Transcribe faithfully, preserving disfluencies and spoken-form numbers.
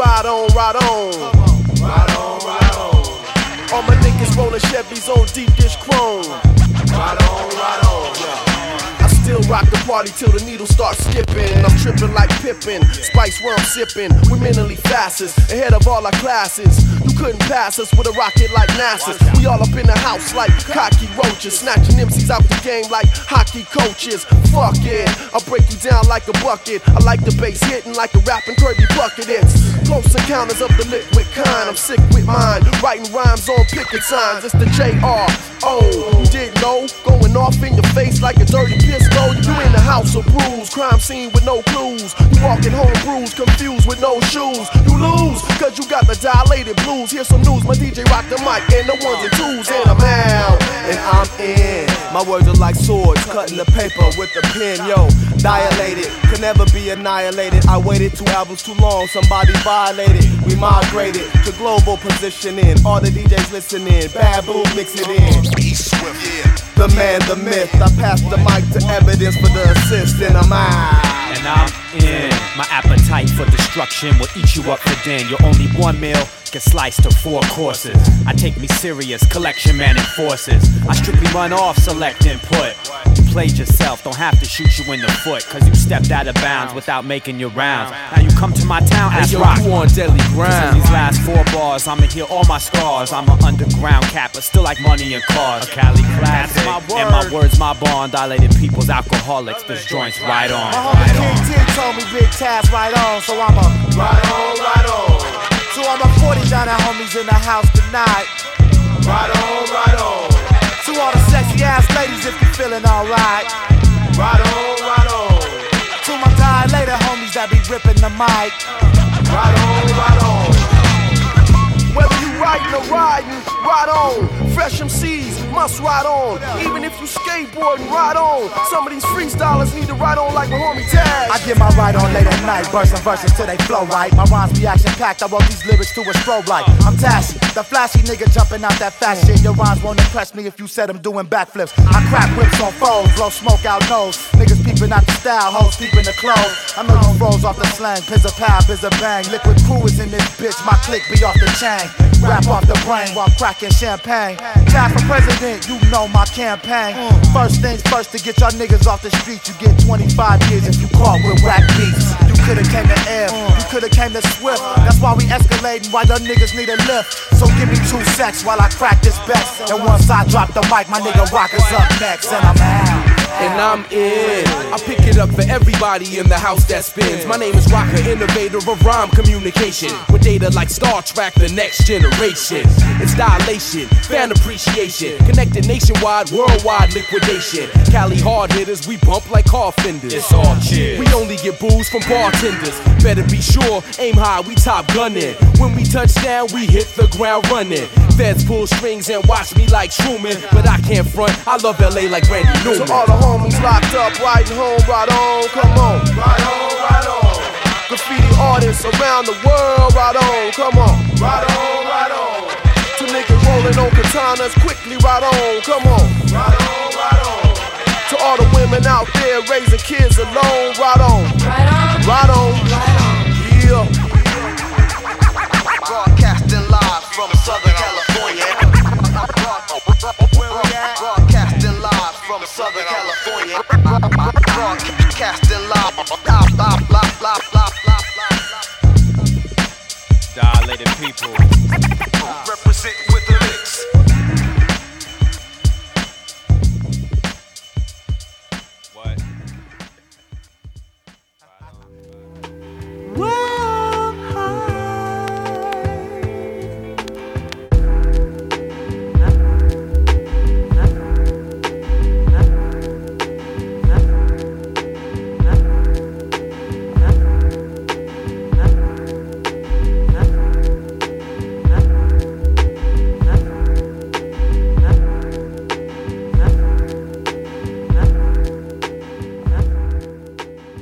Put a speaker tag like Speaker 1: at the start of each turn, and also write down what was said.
Speaker 1: ride on, ride on. Ride on, ride on. All my niggas rollin' Chevys on deep dish chrome. Ride on, ride on. I still rock the party till the needle starts skipping. I'm trippin' like Pippin, spice where I'm sippin'. We mentally fastest, ahead of all our classes. You couldn't pass us with a rocket like NASA's. We all up in the house like cocky roaches, snatching M Cs out the game like hockey coaches. Fuck it, I'll break you down like a bucket. I like the bass hitting like a rapping Kirby Bucket. It's close encounters of the liquid kind. I'm sick with mine, writing rhymes on picket signs. It's the J R O. You didn't know, going off in your face like a dirty pistol. You in the house of brews, crime scene with no clues. You walking home bruised, confused with no shoes. You lose, cause you got the dilated blues. Here's some news, my D J rock the mic and the ones and twos. And I'm out, and I'm in. My words are like swords, cutting the paper with the pen. Yo, dilated, could never be annihilated. I waited two albums too long, somebody violated. We migrated to global positioning. All the D Js listening, bad boom, mix it in.
Speaker 2: Be swift, yeah.
Speaker 1: The man, the myth. I pass the mic to evidence for the assist, and I'm out.
Speaker 3: And I'm in. My appetite for destruction will eat you up for din. You're only one meal, get sliced to four courses. I take me serious, collection man enforces. I strictly run off, select input. You played yourself, don't have to shoot you in the foot, cause you stepped out of bounds without making your rounds. Now you come to my town, ask rock.
Speaker 1: You on deadly ground.
Speaker 3: In these last four bars, I'ma heal all my scars. I'm an underground cat, but still like money and cars. A Cali classic, and my words, my bond. Dilated people's alcoholics, this joint's right on.
Speaker 4: My homie King T told me big task right on, so I'm a
Speaker 1: Ride on, ride on.
Speaker 4: So I'm a forty down there homies in the house tonight.
Speaker 1: Ride on, ride on.
Speaker 4: To all the sexy ass ladies if you feeling alright.
Speaker 1: Ride on, ride on.
Speaker 4: To my dilated homies that be ripping the mic.
Speaker 1: Ride on, ride on. Whether you riding or riding, ride on. Fresh M Cs must ride on. Even if you skateboarding, ride on. Some of these freestylers need to ride on like my homie Taz.
Speaker 4: I get my ride on late at night, bursting verses till they flow right. My rhymes be action packed, I wrote these lyrics to a strobe light. I'm Tassie, the flashy nigga jumping out that fast shit. Your rhymes won't impress me if you said I'm doing backflips. I crack whips on foes, blow smoke out nose. Niggas peeping out the style, hoes peeping the clothes. I know you froze off the slang, pizza pow, pizza bang. Liquid crew is in this bitch, my click be off the chain. Rap off the brain while cracking champagne. Cash for president, you know my campaign. First things first, to get y'all niggas off the street, you get twenty-five years if you caught with whack beats. You coulda came to air, you coulda came to Swift. That's why we escalating, why y'all niggas need a lift. So give me two secs while I crack this best. And once I drop the mic, my nigga Rocker's up next, and I'm out.
Speaker 1: And I'm in. I pick it up for everybody in the house that spins. My name is Rocker, innovator of rhyme communication. With data like Star Trek, the next generation. It's dilation, fan appreciation. Connected nationwide, worldwide liquidation. Cali hard hitters, we bump like car fenders.
Speaker 3: It's all cheers.
Speaker 1: We only get booze from bartenders. Better be sure, aim high, we top gunning. When we touch down, we hit the ground running. Feds pull strings and watch me like Truman. But I can't front, I love L A like Randy Newman. So all the homies locked up, riding home, ride on, come on. Ride on, ride on. Graffiti artists around the world, ride on, come on. Ride on, ride on. Two niggas rolling on katanas, quickly ride on, come on. Ride on, ride on. To all the women out there raising kids alone, ride on.